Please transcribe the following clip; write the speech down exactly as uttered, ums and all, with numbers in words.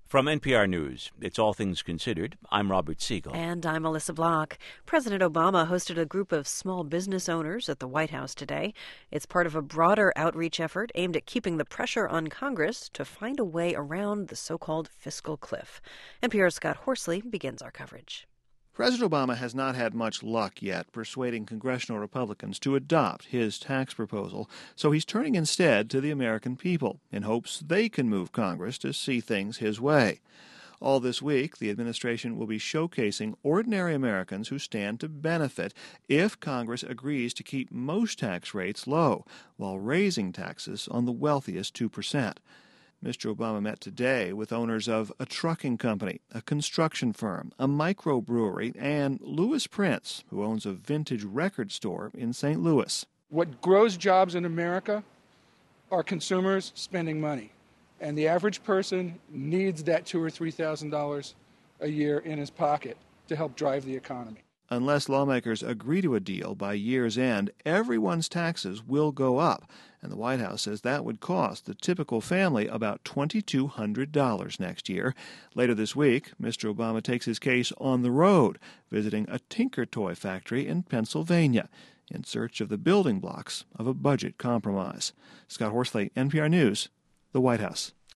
From N P R News, it's All Things Considered. I'm Robert Siegel. And I'm Melissa Block. President Obama hosted a group of small business owners at the White House today. It's part of a broader outreach effort aimed at keeping the pressure on Congress to find a way around the so-called fiscal cliff. N P R's Scott Horsley begins our coverage. President Obama has not had much luck yet persuading congressional Republicans to adopt his tax proposal, so he's turning instead to the American people in hopes they can move Congress to see things his way. All this week, the administration will be showcasing ordinary Americans who stand to benefit if Congress agrees to keep most tax rates low while raising taxes on the wealthiest two percent. Mister Obama met today with owners of a trucking company, a construction firm, a microbrewery, and Louis Prince, who owns a vintage record store in Saint Louis. What grows jobs in America are consumers spending money. And the average person needs that two thousand or three thousand dollars a year in his pocket to help drive the economy. Unless lawmakers agree to a deal by year's end, everyone's taxes will go up, and the White House says that would cost the typical family about two thousand two hundred dollars next year. Later this week, Mister Obama takes his case on the road, visiting a Tinker Toy factory in Pennsylvania, in search of the building blocks of a budget compromise. Scott Horsley, N P R News, the White House.